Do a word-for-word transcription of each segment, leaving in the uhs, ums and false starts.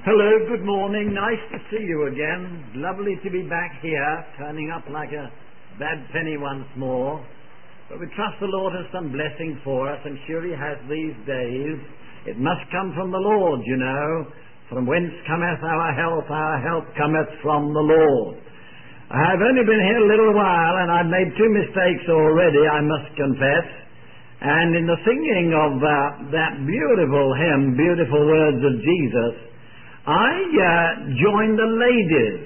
Hello, good morning. Nice to see you again. Lovely to be back here, turning up like a bad penny once more. But we trust the Lord has some blessing for us, and sure He has these days. It must come from the Lord, you know. From whence cometh our help? Our help cometh from the Lord. I have only been here a little while, and I've made two mistakes already, I must confess. And in the singing of uh, that beautiful hymn, Beautiful Words of Jesus, I uh, joined the ladies.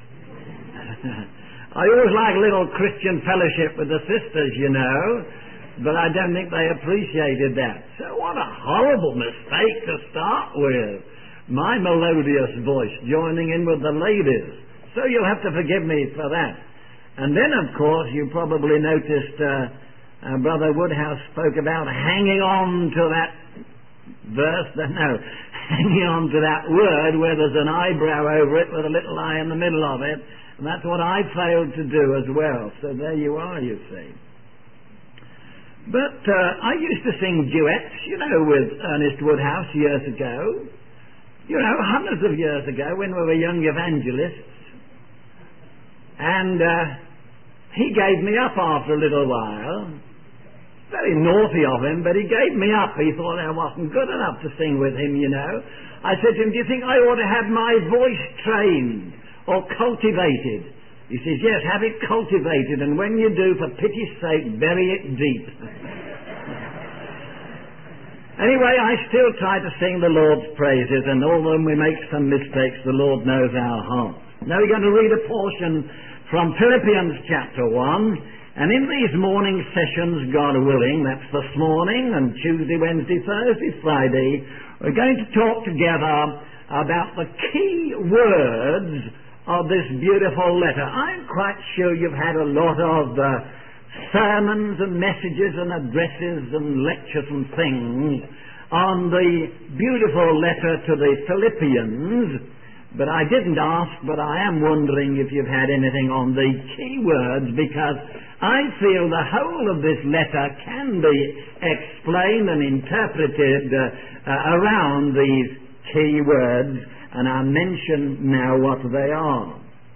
I always like a little Christian fellowship with the sisters, you know, but I don't think they appreciated that. So what a horrible mistake to start with. My melodious voice joining in with the ladies. So you'll have to forgive me for that. And then, of course, you probably noticed uh, uh, Brother Woodhouse spoke about hanging on to that verse, no, hanging on to that word where there's an eyebrow over it with a little eye in the middle of it, and that's what I failed to do as well. So there you are, you see. But uh, I used to sing duets, you know, with Ernest Woodhouse years ago, you know, hundreds of years ago when we were young evangelists, and uh, he gave me up after a little while. Very naughty of him, but he gave me up. He thought I wasn't good enough to sing with him, you know. I said to him, do you think I ought to have my voice trained or cultivated? He says, yes, have it cultivated, and when you do, for pity's sake, bury it deep. Anyway, I still try to sing the Lord's praises, and although we make some mistakes, the Lord knows our hearts. Now we're going to read a portion from Philippians chapter one. And in these morning sessions, God willing, that's this morning and Tuesday, Wednesday, Thursday, Friday, we're going to talk together about the key words of this beautiful letter. I'm quite sure you've had a lot of uh, sermons and messages and addresses and lectures and things on the beautiful letter to the Philippians. But I didn't ask, but I am wondering if you've had anything on the key words, because I feel the whole of this letter can be explained and interpreted uh, uh, around these key words, and I'll mention now what they are.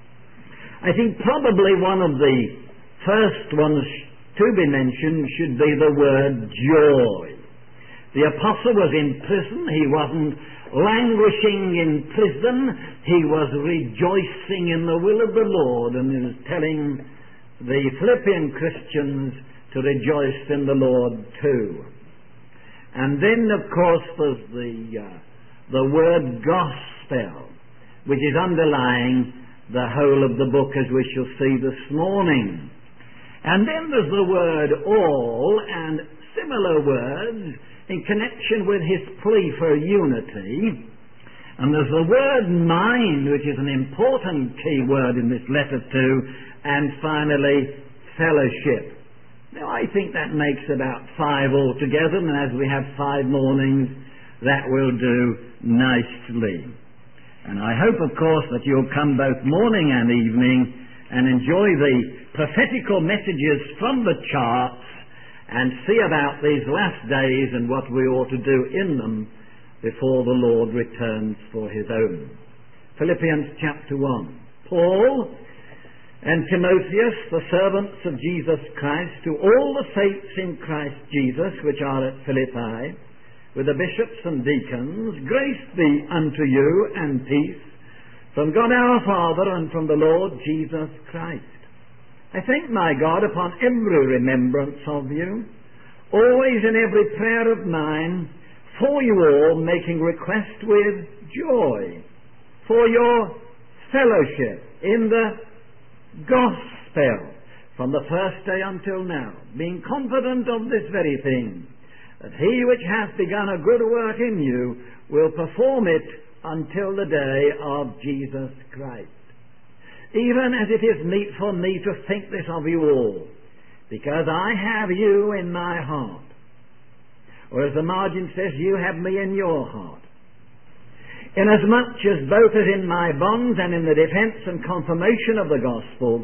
I think probably one of the first ones to be mentioned should be the word joy. The apostle was in prison. He wasn't languishing in prison. He was rejoicing in the will of the Lord, and he was telling the Philippian Christians to rejoice in the Lord too. And then, of course, there's the uh, the word gospel, which is underlying the whole of the book, as we shall see this morning. And then there's the word all, and similar words in connection with his plea for unity. And there's the word mind, which is an important key word in this letter too. And finally, fellowship. Now, I think that makes about five altogether, and as we have five mornings, that will do nicely. And I hope, of course, that you'll come both morning and evening and enjoy the prophetical messages from the charts and see about these last days and what we ought to do in them before the Lord returns for His own. Philippians chapter one. Paul and Timotheus, the servants of Jesus Christ, to all the saints in Christ Jesus which are at Philippi, with the bishops and deacons, grace be unto you and peace from God our Father and from the Lord Jesus Christ. I thank my God upon every remembrance of you, always in every prayer of mine, for you all, making request with joy for your fellowship in the gospel from the first day until now, being confident of this very thing, that he which hath begun a good work in you will perform it until the day of Jesus Christ. Even as it is meet for me to think this of you all, because I have you in my heart. Or as the margin says, you have me in your heart. Inasmuch as both as in my bonds and in the defence and confirmation of the gospel,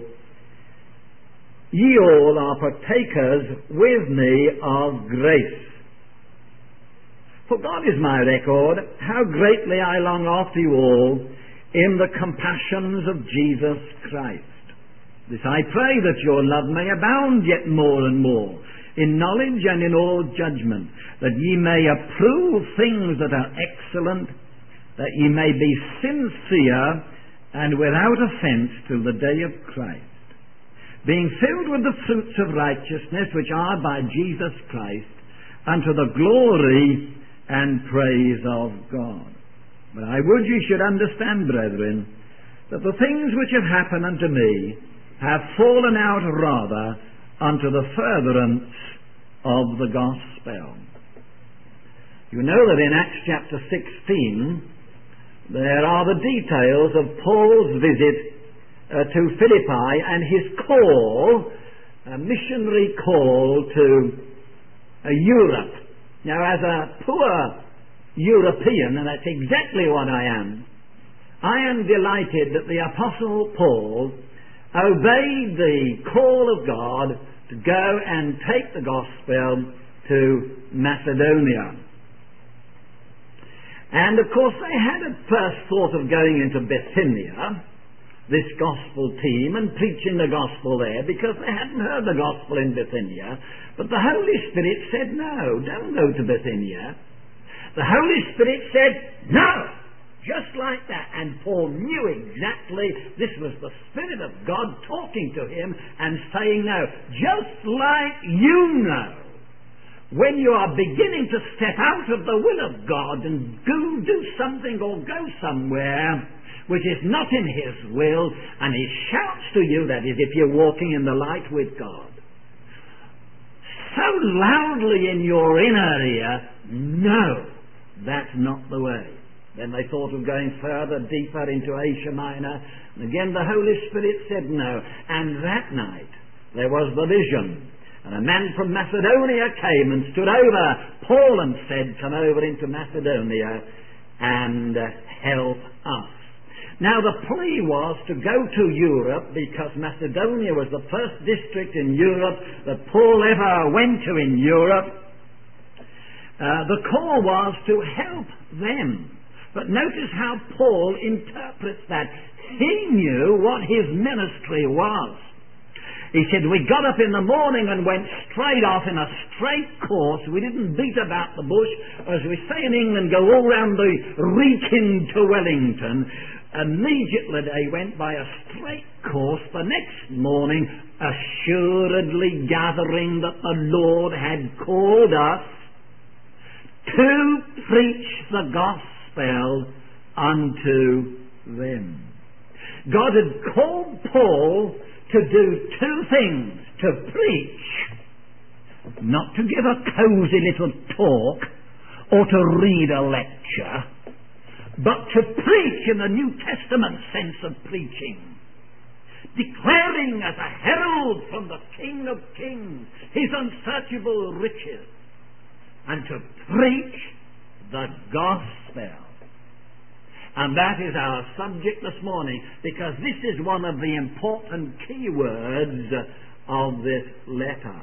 ye all are partakers with me of grace. For God is my record, how greatly I long after you all in the compassions of Jesus Christ. This I pray, that your love may abound yet more and more in knowledge and in all judgment, that ye may approve things that are excellent, that ye may be sincere and without offence till the day of Christ, being filled with the fruits of righteousness which are by Jesus Christ, unto the glory and praise of God. But I would ye should understand, brethren, that the things which have happened unto me have fallen out rather unto the furtherance of the gospel. You know that in Acts chapter sixteen there are the details of Paul's visit uh, to Philippi and his call, a missionary call to uh, Europe. Now, as a poor European, and that's exactly what I am, I am delighted that the Apostle Paul obeyed the call of God to go and take the gospel to Macedonia. And of course they had at first thought of going into Bithynia, this gospel team, and preaching the gospel there, because they hadn't heard the gospel in Bithynia. But the Holy Spirit said, no, don't go to Bithynia. The Holy Spirit said, no! Just like that. And Paul knew exactly this was the Spirit of God talking to him and saying no. Just like you know, when you are beginning to step out of the will of God and go do something or go somewhere which is not in His will, and He shouts to you, that is, if you're walking in the light with God, so loudly in your inner ear, no, that's not the way. Then they thought of going further, deeper into Asia Minor. And again the Holy Spirit said no. And that night there was the vision. And a man from Macedonia came and stood over Paul and said, come over into Macedonia and uh, help us. Now the plea was to go to Europe, because Macedonia was the first district in Europe that Paul ever went to in Europe. Uh, the call was to help them. But notice how Paul interprets that. He knew what his ministry was. He said, we got up in the morning and went straight off in a straight course. We didn't beat about the bush, as we say in England, go all round the Wrekin to Wellington. Immediately they went by a straight course the next morning, assuredly gathering that the Lord had called us to preach the gospel unto them. God had called Paul to do two things: to preach, not to give a cosy little talk or to read a lecture, but to preach in the New Testament sense of preaching, declaring as a herald from the King of Kings His unsearchable riches, and to preach the gospel. And that is our subject this morning, because this is one of the important key words of this letter.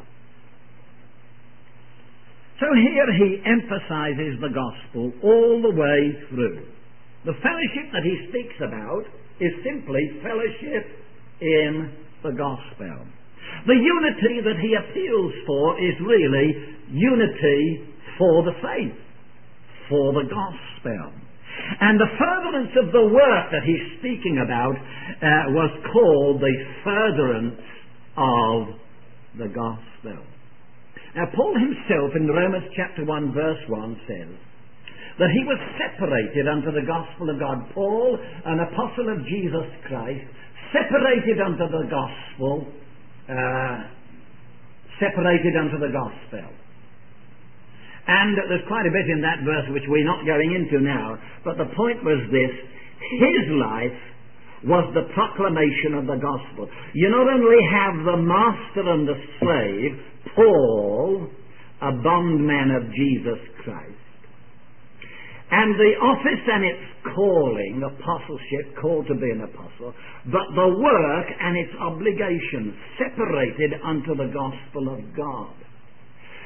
So here he emphasizes the gospel all the way through. The fellowship that he speaks about is simply fellowship in the gospel. The unity that he appeals for is really unity for the faith, for the gospel. And the furtherance of the work that he's speaking about uh, was called the furtherance of the gospel. Now Paul himself in Romans chapter one verse one says that he was separated unto the gospel of God. Paul, an apostle of Jesus Christ, separated unto the gospel, uh, separated unto the gospel. And there's quite a bit in that verse which we're not going into now, but the point was this: his life was the proclamation of the gospel. You not only have the master and the slave, Paul, a bondman of Jesus Christ, and the office and its calling, apostleship, called to be an apostle, but the work and its obligation separated unto the gospel of God.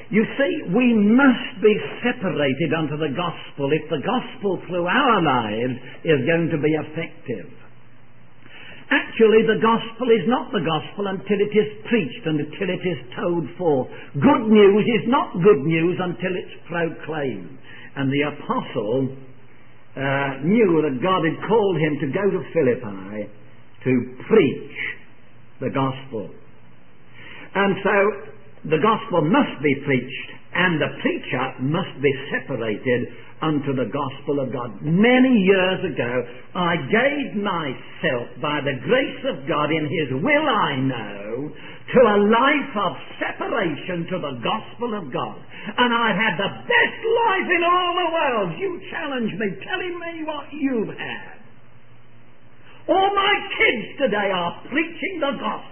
You see, we must be separated unto the gospel if the gospel through our lives is going to be effective. Actually, the gospel is not the gospel until it is preached and until it is told forth. Good news is not good news until it's proclaimed. And the apostle uh, knew that God had called him to go to Philippi to preach the gospel. And so the gospel must be preached, and the preacher must be separated unto the gospel of God. Many years ago, I gave myself, by the grace of God, in His will I know, to a life of separation to the gospel of God. And I had the best life in all the world. You challenge me, telling me what you've had. All my kids today are preaching the gospel.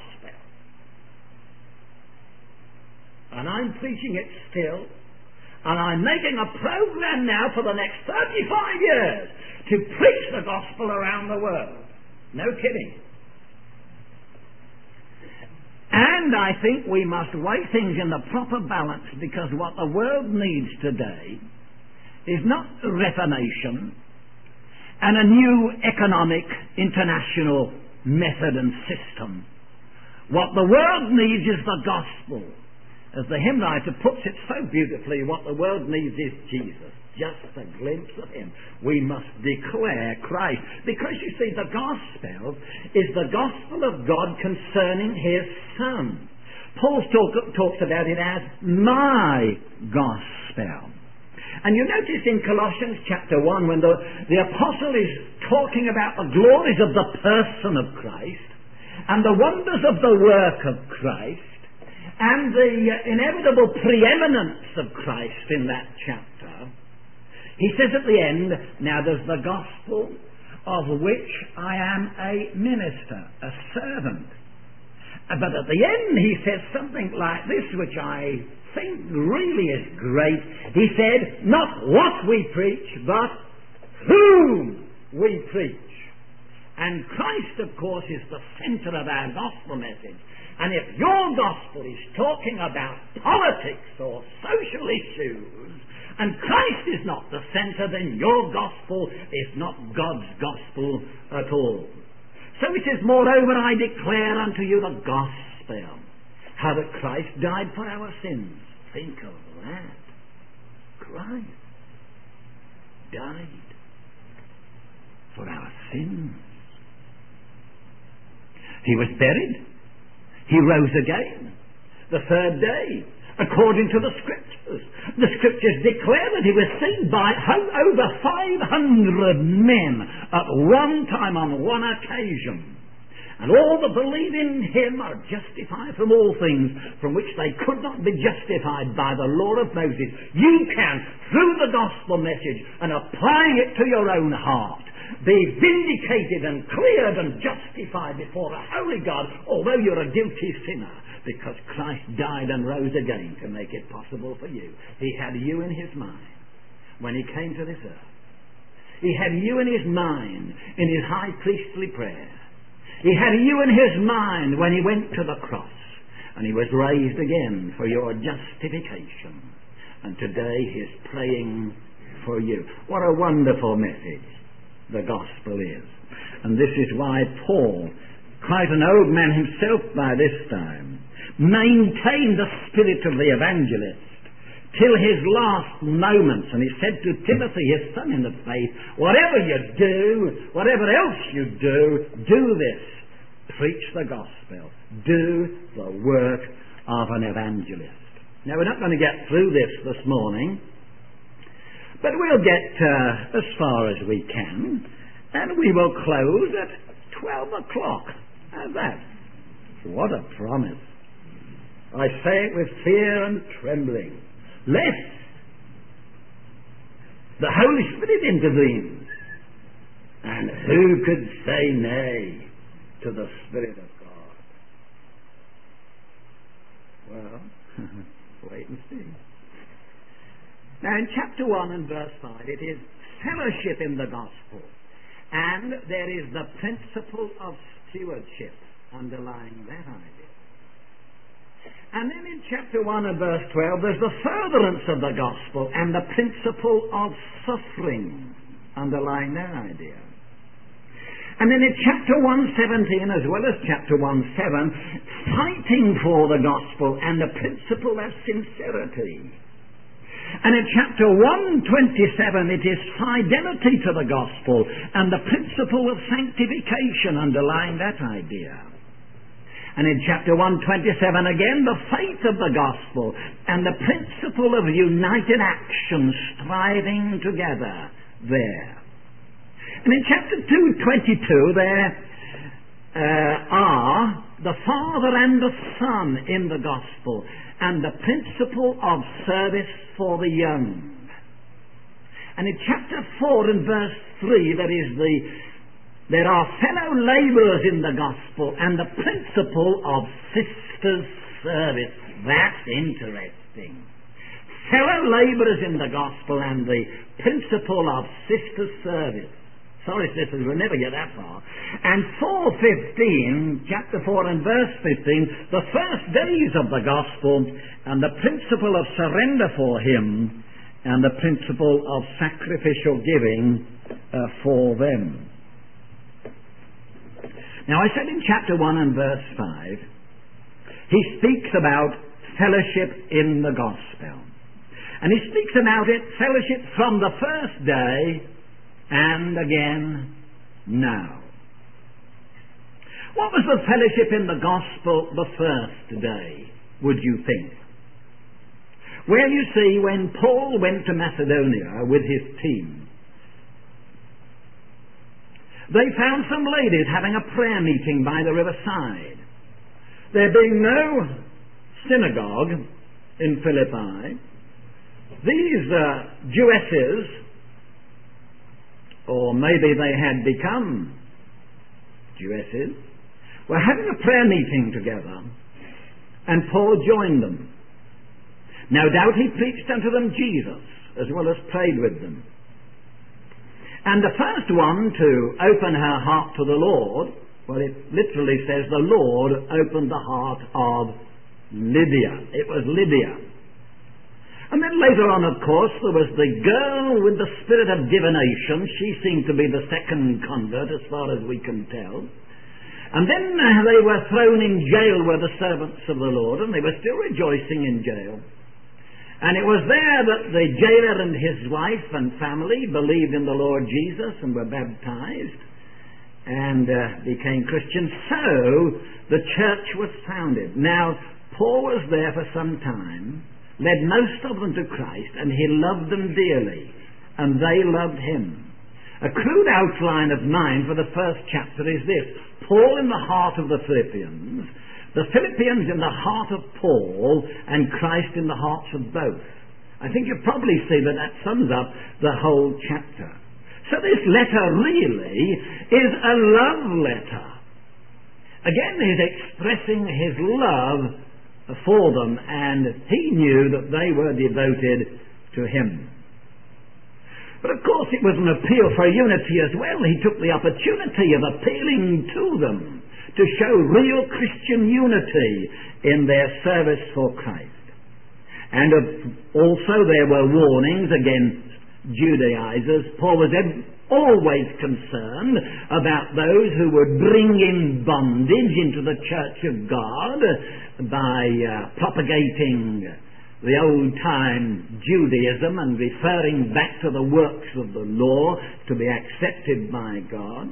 And I'm preaching it still. And I'm making a program now for the next thirty-five years to preach the gospel around the world. No kidding. And I think we must weigh things in the proper balance, because what the world needs today is not reformation and a new economic international method and system. What the world needs is the gospel. As the hymn writer puts it so beautifully, what the world needs is Jesus. Just a glimpse of Him. We must declare Christ. Because you see, the gospel is the gospel of God concerning His Son. Paul talk, talks about it as my gospel. And you notice in Colossians chapter one, when the, the apostle is talking about the glories of the person of Christ and the wonders of the work of Christ, and the inevitable preeminence of Christ in that chapter, he says at the end, now there's the gospel of which I am a minister, a servant. But at the end he says something like this, which I think really is great. He said, not what we preach, but whom we preach. And Christ, of course, is the center of our gospel message. And if your gospel is talking about politics or social issues, and Christ is not the center, then your gospel is not God's gospel at all. So it is, moreover, I declare unto you the gospel, how that Christ died for our sins. Think of that. Christ died for our sins. He was buried. He rose again the third day, according to the Scriptures. The Scriptures declare that He was seen by over five hundred men at one time on one occasion. And all that believe in Him are justified from all things from which they could not be justified by the law of Moses. You can, through the gospel message and applying it to your own heart, be vindicated and cleared and justified before a holy God, although you're a guilty sinner, because Christ died and rose again to make it possible for you. He had you in His mind when He came to this earth. He had you in His mind in His high priestly prayer. He had you in His mind when He went to the cross, and He was raised again for your justification. And today He's praying for you. What a wonderful message the gospel is. And this is why Paul, quite an old man himself by this time, maintained the spirit of the evangelist till his last moments. And he said to Timothy, his son in the faith, whatever you do, whatever else you do, do this. Preach the gospel. Do the work of an evangelist. Now, we're not going to get through this this morning, but we'll get uh, as far as we can, and we will close at twelve o'clock. How's that? What a promise. I say it with fear and trembling, lest the Holy Spirit intervenes. And who could say nay to the Spirit of God? Well, wait and see. Now in chapter one and verse five, it is fellowship in the gospel. And there is the principle of stewardship underlying that idea. And then in chapter one and verse twelve, there's the furtherance of the gospel and the principle of suffering underlying that idea. And then in chapter one seventeen as well as chapter one seven, fighting for the gospel and the principle of sincerity. And in chapter one twenty-seven, it is fidelity to the gospel and the principle of sanctification underlying that idea. And in chapter one twenty-seven again, the faith of the gospel and the principle of united action striving together there. And in chapter two twenty-two, there uh, are the Father and the Son in the gospel and the principle of service for the young. And in chapter four and verse three, there is the there are fellow labourers in the gospel and the principle of sisters' service. That's interesting. Fellow labourers in the gospel and the principle of sisters' service. Sorry, sisters, we'll never get that far. And four fifteen, chapter four and verse fifteen, the first days of the gospel and the principle of surrender for him and the principle of sacrificial giving uh, for them. Now, I said in chapter one and verse five, he speaks about fellowship in the gospel. And he speaks about it, fellowship from the first day and again now. What was the fellowship in the gospel the first day, would you think? Well, you see, when Paul went to Macedonia with his team, they found some ladies having a prayer meeting by the riverside. There being no synagogue in Philippi, these uh, Jewesses, or maybe they had become Jewesses, were having a prayer meeting together, and Paul joined them. No doubt he preached unto them Jesus, as well as prayed with them. And the first one to open her heart to the Lord, well, it literally says the Lord opened the heart of Lydia. It was Lydia. And then later on, of course, there was the girl with the spirit of divination. She seemed to be the second convert, as far as we can tell. And then uh, they were thrown in jail, were the servants of the Lord, and they were still rejoicing in jail. And it was there that the jailer and his wife and family believed in the Lord Jesus and were baptized and uh, became Christians. So the church was founded. Now, Paul was there for some time, led most of them to Christ, and he loved them dearly, and they loved him. A crude outline of mine for the first chapter is this: Paul in the heart of the Philippians, the Philippians in the heart of Paul, and Christ in the hearts of both. I think you probably see that that sums up the whole chapter. So this letter really is a love letter. Again, he's expressing his love for them, and he knew that they were devoted to him. But of course it was an appeal for unity as well. He took the opportunity of appealing to them to show real Christian unity in their service for Christ. And of, also there were warnings against Judaizers. Paul was always concerned about those who would bring in bondage into the church of God by uh, propagating the old-time Judaism and referring back to the works of the law to be accepted by God.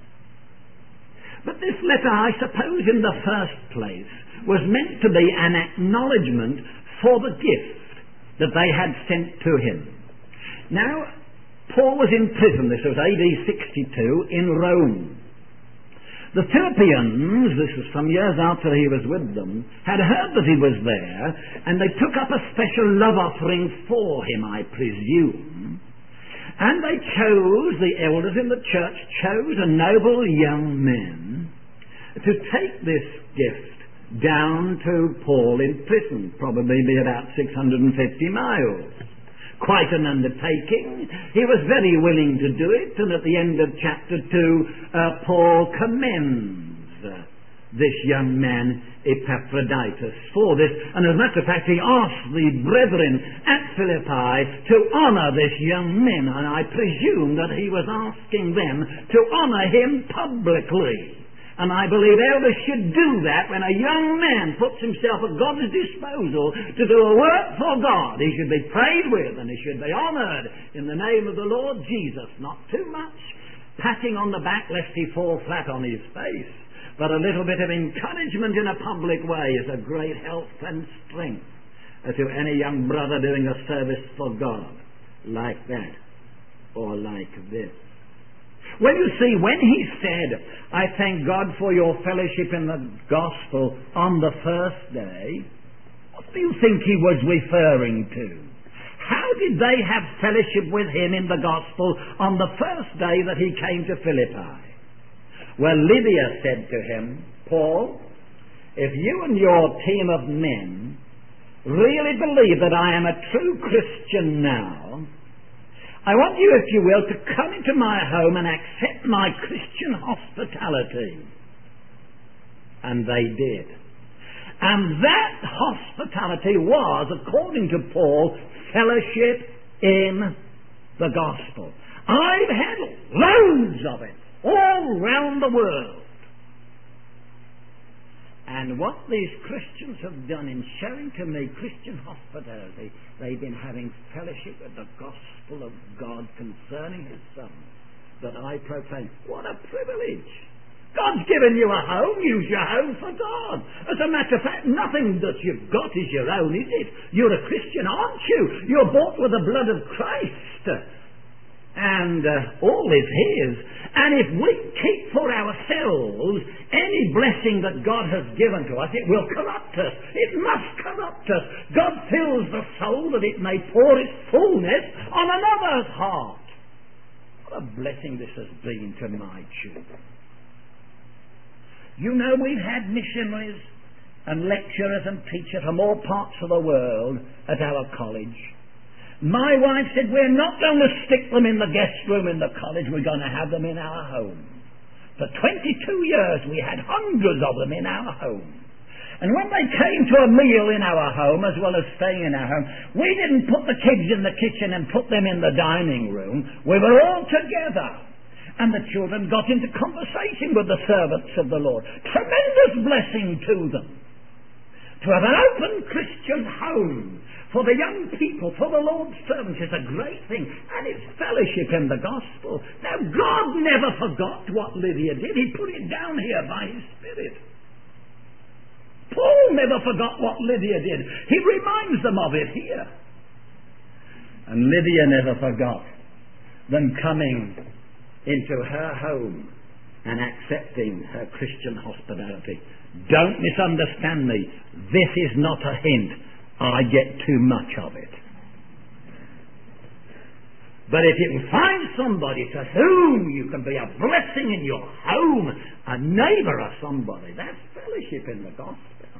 But this letter, I suppose, in the first place, was meant to be an acknowledgement for the gift that they had sent to him. Now, Paul was in prison, this was A D sixty-two, in Rome. The Philippians, this was some years after he was with them, had heard that he was there, and they took up a special love offering for him, I presume. And they chose, the elders in the church chose a noble young man to take this gift down to Paul in prison, probably be about six hundred fifty miles. Quite an undertaking. He was very willing to do it, and at the end of chapter two, uh, Paul commends uh, this young man Epaphroditus for this. And as a matter of fact, he asked the brethren at Philippi to honour this young man, and I presume that he was asking them to honour him publicly. And I believe elders should do that when a young man puts himself at God's disposal to do a work for God. He should be prayed with and he should be honoured in the name of the Lord Jesus. Not too much patting on the back lest he fall flat on his face, but a little bit of encouragement in a public way is a great help and strength to any young brother doing a service for God like that or like this. Well, you see, when he said, I thank God for your fellowship in the gospel on the first day, what do you think he was referring to? How did they have fellowship with him in the gospel on the first day that he came to Philippi? Well, Lydia said to him, Paul, if you and your team of men really believe that I am a true Christian now, I want you, if you will, to come into my home and accept my Christian hospitality. And they did. And that hospitality was, according to Paul, fellowship in the gospel. I've had loads of it all round the world. And what these Christians have done in showing to me Christian hospitality, they've been having fellowship with the gospel of God concerning His Son that I proclaim. What a privilege! God's given you a home. Use your home for God. As a matter of fact, nothing that you've got is your own, is it? You're a Christian, aren't you? You're bought with the blood of Christ. And uh, all is His. And if we keep for ourselves any blessing that God has given to us, it will corrupt us. It must corrupt us. God fills the soul that it may pour its fullness on another's heart. What a blessing this has been to my children. You know, we've had missionaries and lecturers and teachers from all parts of the world at our college. My wife said, we're not going to stick them in the guest room in the college, we're going to have them in our home. For twenty-two years we had hundreds of them in our home. And when they came to a meal in our home, as well as staying in our home, we didn't put the kids in the kitchen and put them in the dining room. We were all together. And the children got into conversation with the servants of the Lord. Tremendous blessing to them. To have an open Christian home for the young people, for the Lord's servants, is a great thing. And it's fellowship in the gospel. Now, God never forgot what Lydia did. He put it down here by His Spirit. Paul never forgot what Lydia did. He reminds them of it here. And Lydia never forgot them coming into her home and accepting her Christian hospitality. Don't misunderstand me. This is not a hint I get too much of it. But if you can find somebody to whom you can be a blessing in your home, a neighbour or somebody, that's fellowship in the gospel.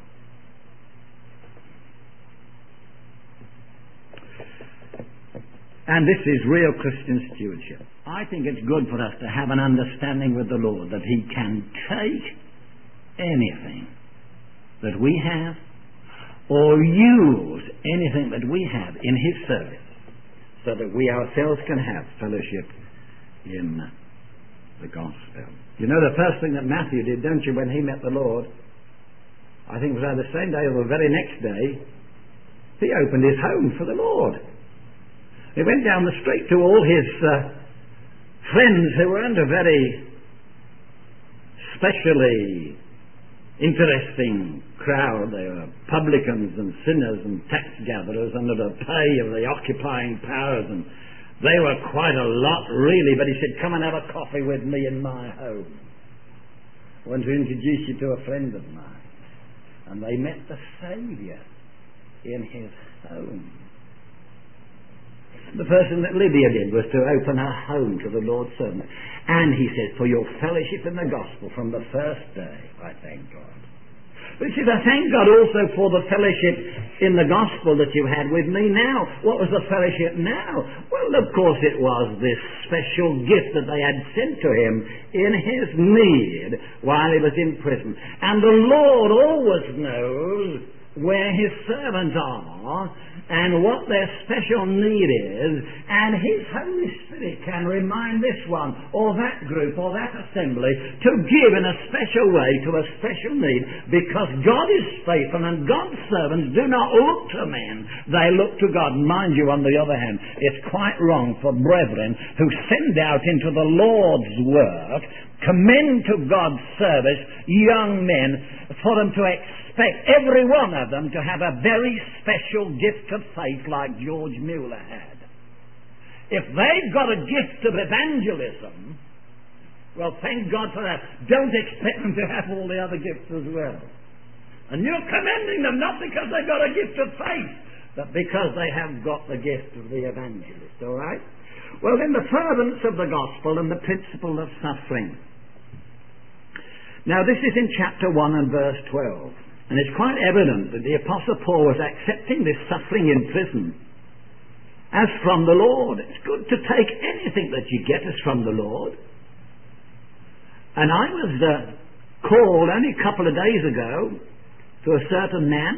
And this is real Christian stewardship. I think it's good for us to have an understanding with the Lord that He can take anything that we have or use anything that we have in His service so that we ourselves can have fellowship in the gospel. You know the first thing that Matthew did, don't you, when he met the Lord? I think it was either the same day or the very next day. He opened his home for the Lord. He went down the street to all his uh, friends who weren't a very specially interesting crowd. They were publicans and sinners and tax gatherers under the pay of the occupying powers, and they were quite a lot really, but he said, come and have a coffee with me in my home. I want to introduce you to a friend of mine. And they met the Saviour in his home. The first thing that Lydia did was to open her home to the Lord's servant. And he says, for your fellowship in the gospel from the first day, I thank God. But he says, I thank God also for the fellowship in the gospel that you had with me now. What was the fellowship now? Well, of course it was this special gift that they had sent to him in his need while he was in prison. And the Lord always knows where his servants are and what their special need is, and his Holy Spirit can remind this one or that group or that assembly to give in a special way to a special need, because God is faithful and God's servants do not look to men, they look to God. Mind you, on the other hand, it's quite wrong for brethren who send out into the Lord's work, commend to God's service young men, for them to expect every one of them to have a very special gift of faith like George Mueller had. If they've got a gift of evangelism, well, thank God for that. Don't expect them to have all the other gifts as well. And you're commending them not because they've got a gift of faith, but because they have got the gift of the evangelist, all right? Well, then the furtherance of the gospel and the principle of suffering. Now, this is in chapter one and verse twelve. And it's quite evident that the Apostle Paul was accepting this suffering in prison as from the Lord. It's good to take anything that you get as from the Lord. And I was uh, called only a couple of days ago to a certain man,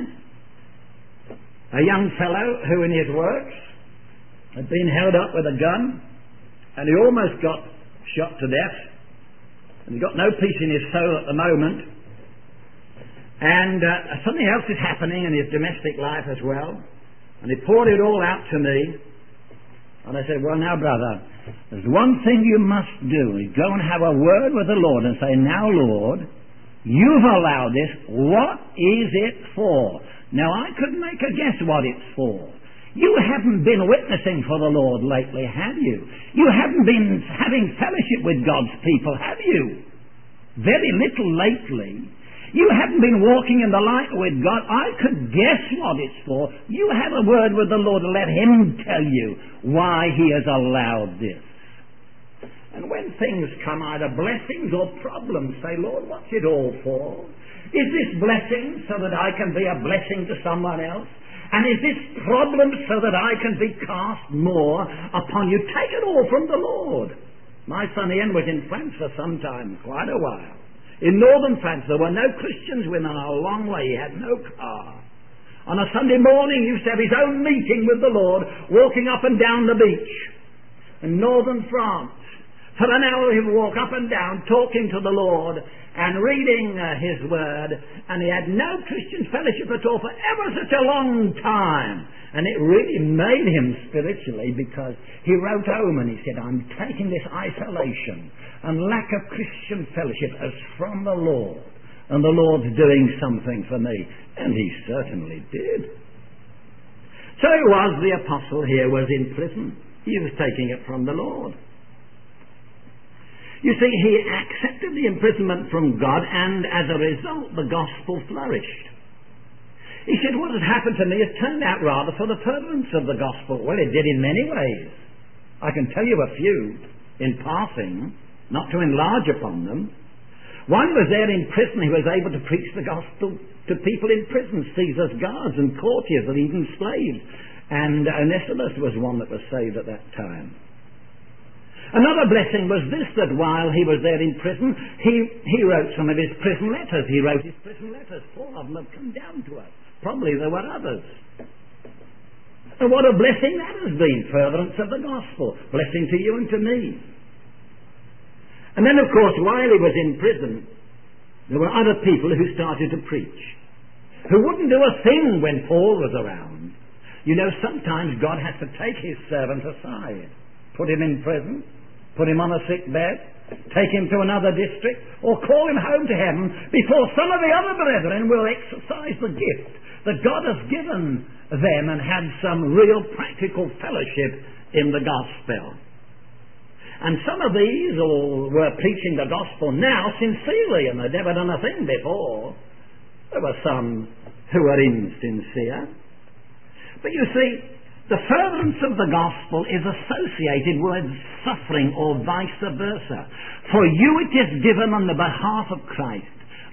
a young fellow who in his works had been held up with a gun, and he almost got shot to death, and he got no peace in his soul at the moment. And uh, something else is happening in his domestic life as well. And he poured it all out to me. And I said, well, now, brother, there's one thing you must do, is go and have a word with the Lord and say, now, Lord, you've allowed this. What is it for? Now, I could make a guess what it's for. You haven't been witnessing for the Lord lately, have you? You haven't been having fellowship with God's people, have you? Very little lately. You haven't been walking in the light with God. I could guess what it's for. You have a word with the Lord and let him tell you why he has allowed this. And when things come, either blessings or problems, say, Lord, what's it all for? Is this blessing so that I can be a blessing to someone else? And is this problem so that I can be cast more upon you? Take it all from the Lord. My son Ian was in France for some time, quite a while. In northern France, there were no Christians within a long way. He had no car. On a Sunday morning, he used to have his own meeting with the Lord, walking up and down the beach in northern France. For an hour he would walk up and down, talking to the Lord and reading uh, his word. And he had no Christian fellowship at all for ever such a long time. And it really made him spiritually, because he wrote home and he said, I'm taking this isolation and lack of Christian fellowship as from the Lord. And the Lord's doing something for me. And he certainly did. So it was the apostle here was in prison. He was taking it from the Lord. You see, he accepted the imprisonment from God, and as a result, the gospel flourished. He said, what has happened to me has turned out rather for the furtherance of the gospel. Well, it did in many ways. I can tell you a few in passing, not to enlarge upon them. One was there in prison. He was able to preach the gospel to people in prison, Caesar's guards and courtiers and even slaves. And Onesimus was one that was saved at that time. Another blessing was this, that while he was there in prison, he, he wrote some of his prison letters. He wrote his prison letters. Four of them have come down to us. Probably there were others. And what a blessing that has been, furtherance of the gospel. Blessing to you and to me. And then, of course, while he was in prison, there were other people who started to preach, who wouldn't do a thing when Paul was around. You know, sometimes God has to take his servant aside, put him in prison, put him on a sick bed, take him to another district, or call him home to heaven before some of the other brethren will exercise the gift that God has given them and had some real practical fellowship in the gospel. And some of these all were preaching the gospel now sincerely, and they'd never done a thing before. There were some who were insincere. But you see, the furtherance of the gospel is associated with suffering, or vice versa. For you it is given on the behalf of Christ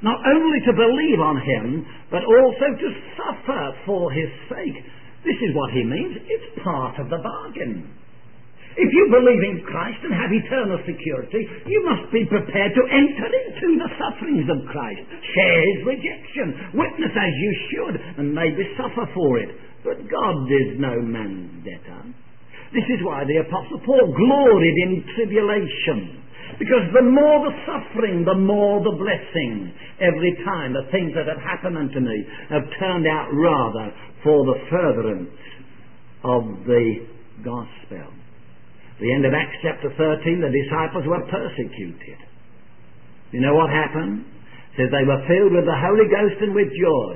not only to believe on him, but also to suffer for his sake. This is what he means. It's part of the bargain. If you believe in Christ and have eternal security, you must be prepared to enter into the sufferings of Christ, share his rejection, witness as you should, and maybe suffer for it. But God is no man's debtor. This is why the Apostle Paul gloried in tribulation, because the more the suffering, the more the blessing. Every time the things that have happened unto me have turned out rather for the furtherance of the gospel. The end of Acts chapter thirteen, the disciples were persecuted. You know what happened? It says they were filled with the Holy Ghost and with joy.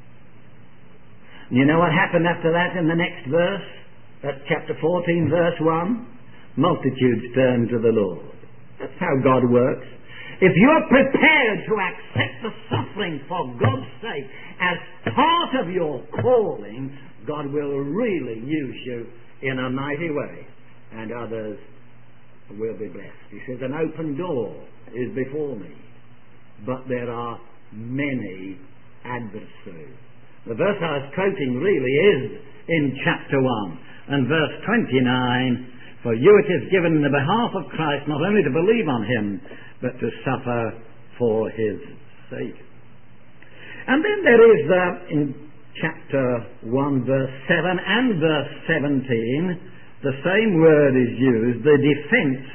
And you know what happened after that in the next verse? That's chapter fourteen, verse one. Multitudes turned to the Lord. That's how God works. If you're prepared to accept the suffering for God's sake as part of your calling, God will really use you in a mighty way, and others will be blessed. He says, an open door is before me, but there are many adversaries. The verse I was quoting really is in chapter one and verse twenty-nine. For you it is given in the behalf of Christ not only to believe on him, but to suffer for his sake. And then there is uh, in chapter one verse seven and verse seventeen, the same word is used, the defense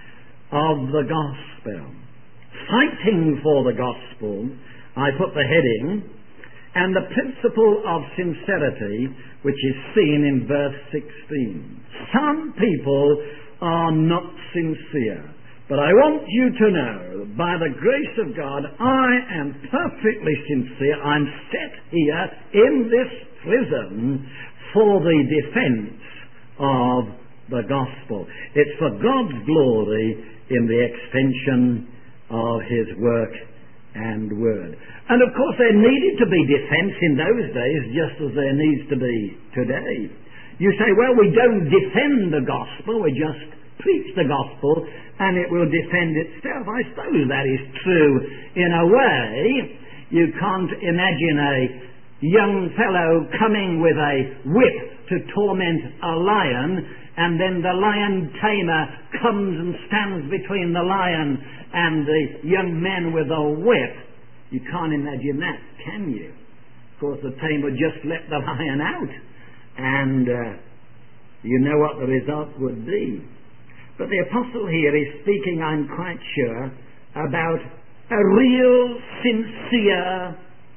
of the gospel. Fighting for the gospel, I put the heading, and the principle of sincerity, which is seen in verse sixteen. Some people are not sincere, but I want you to know, by the grace of God, I am perfectly sincere. I'm set here in this prison for the defense of the gospel. It's for God's glory in the extension of his work and word. And of course there needed to be defense in those days just as there needs to be today. You say, well, we don't defend the gospel, we just preach the gospel and it will defend itself. I suppose that is true in a way. You can't imagine a young fellow coming with a whip to torment a lion, and then the lion tamer comes and stands between the lion and the young man with a whip. You can't imagine that, can you? Of course, the tamer just let the lion out, and uh, you know what the result would be. But the apostle here is speaking, I'm quite sure, about a real, sincere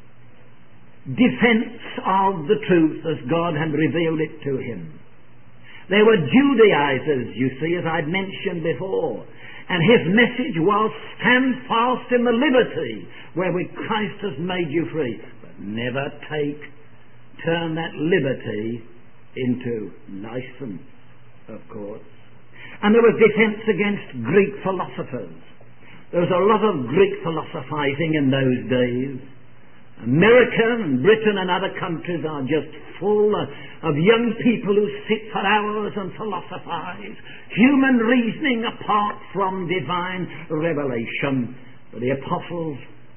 defense of the truth as God had revealed it to him. They were Judaizers, you see, as I'd mentioned before. And his message was, stand fast in the liberty wherewith Christ has made you free. But never take, turn that liberty into license, of course. And there was defense against Greek philosophers. There was a lot of Greek philosophizing in those days. America and Britain and other countries are just full of young people who sit for hours and philosophize. Human reasoning apart from divine revelation. But the apostles,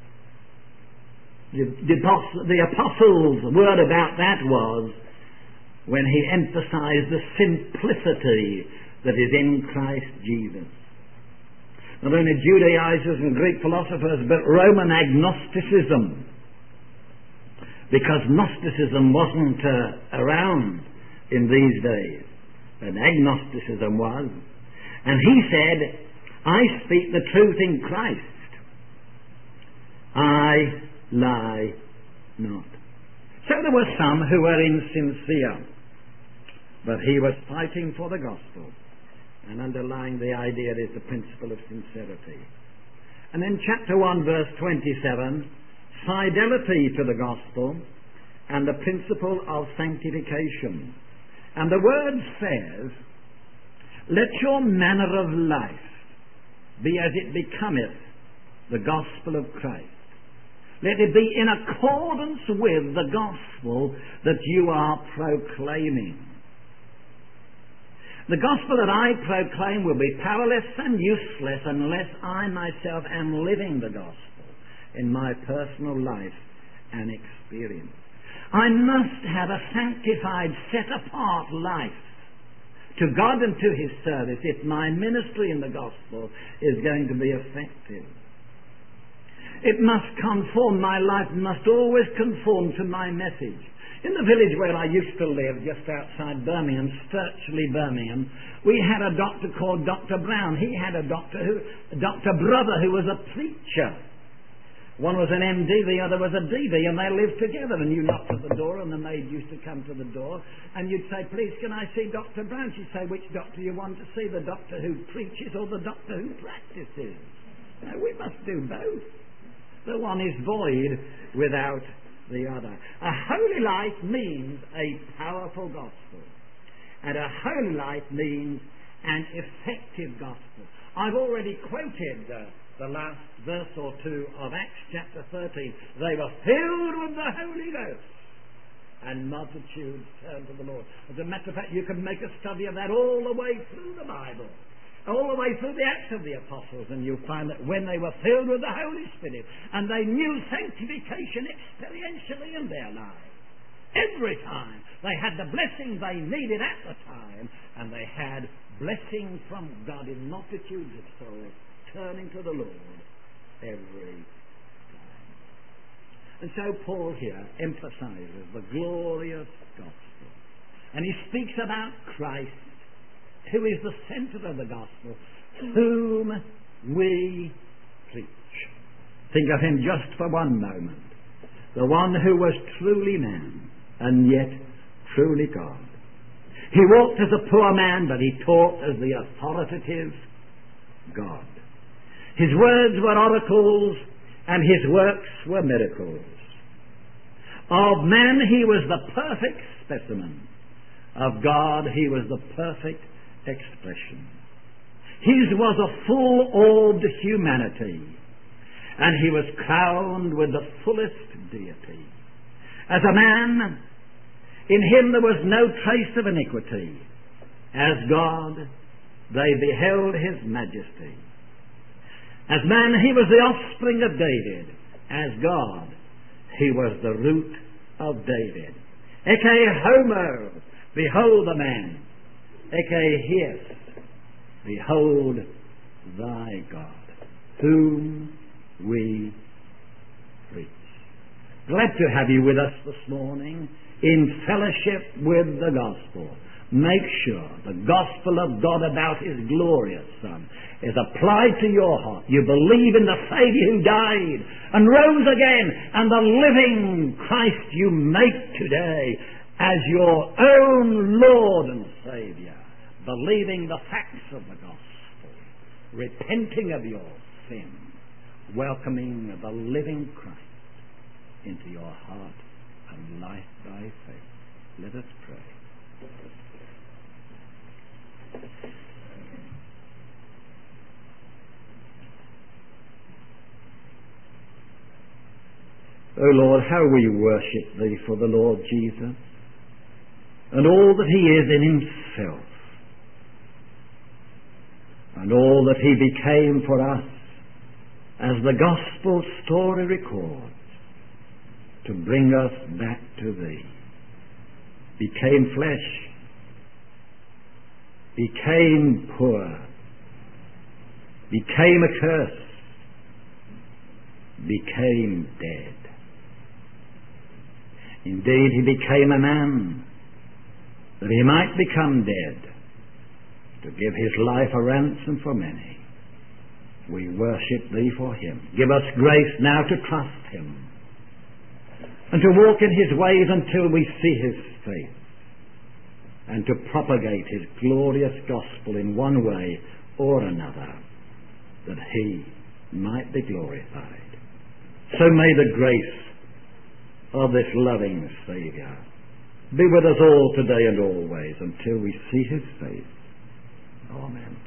the, the, the apostles' word about that was when he emphasized the simplicity that is in Christ Jesus. Not only Judaizers and Greek philosophers, but Roman agnosticism. Because Gnosticism wasn't uh, around in these days, but agnosticism was. And he said, I speak the truth in Christ. I lie not. So there were some who were insincere, but he was fighting for the gospel. And underlying the idea is the principle of sincerity. And in chapter one, verse twenty-seven, fidelity to the gospel and the principle of sanctification. And the word says, let your manner of life be as it becometh the gospel of Christ. Let it be in accordance with the gospel that you are proclaiming. The gospel that I proclaim will be powerless and useless unless I myself am living the gospel. in my personal life and experience. I must have a sanctified, set-apart life to God and to His service if my ministry in the gospel is going to be effective. It must conform, my life must always conform to my message. In the village where I used to live, just outside Birmingham, Sturchley, Birmingham, we had a doctor called Doctor Brown. He had a doctor who, a doctor brother who was a preacher. One was an M D, the other was a D D, and they lived together. And you knocked at the door, and the maid used to come to the door, and you'd say, "Please, can I see Doctor Brown?" She'd say, "Which doctor you want to see, the doctor who preaches or the doctor who practices?" No, we must do both. The one is void without the other. A holy life means a powerful gospel, and a holy life means an effective gospel. I've already quoted uh, the last verse or two of Acts chapter thirteen. They were filled with the Holy Ghost, and multitudes turned to the Lord. As a matter of fact, you can make a study of that all the way through the Bible, all the way through the Acts of the Apostles, and you'll find that when they were filled with the Holy Spirit, and they knew sanctification experientially in their lives, every time they had the blessing they needed at the time, and they had blessing from God in multitudes of souls turning to the Lord every time. And so Paul here emphasizes the glorious gospel, and he speaks about Christ, who is the center of the gospel, whom we preach. Think of him just for one moment. The one who was truly man and yet truly God. He walked as a poor man, but he taught as the authoritative God. His words were oracles, and his works were miracles. Of man he was the perfect specimen. Of God he was the perfect expression. His was a full-orbed humanity, and he was crowned with the fullest deity. As a man, in him there was no trace of iniquity. As God, they beheld his majesty. As man, he was the offspring of David. As God, he was the root of David. Eke homo, behold the man. Eke hies, behold thy God, whom we preach. Glad to have you with us this morning in fellowship with the gospel. Make sure the gospel of God about his glorious Son is applied to your heart. You believe in the Savior who died and rose again, and the living Christ you make today as your own Lord and Savior, believing the facts of the gospel, repenting of your sin, welcoming the living Christ into your heart and life by faith. Let us pray. O Lord, how we worship Thee for the Lord Jesus and all that He is in Himself, and all that He became for us, as the Gospel story records, to bring us back to Thee. Became flesh, became poor, became a curse, became dead. Indeed, He became a man that He might become dead, to give His life a ransom for many. We worship Thee for Him. Give us grace now to trust Him and to walk in His ways until we see His face, and to propagate His glorious gospel in one way or another, that He might be glorified. So may the grace of this loving Saviour be with us all today and always until we see His face. Amen.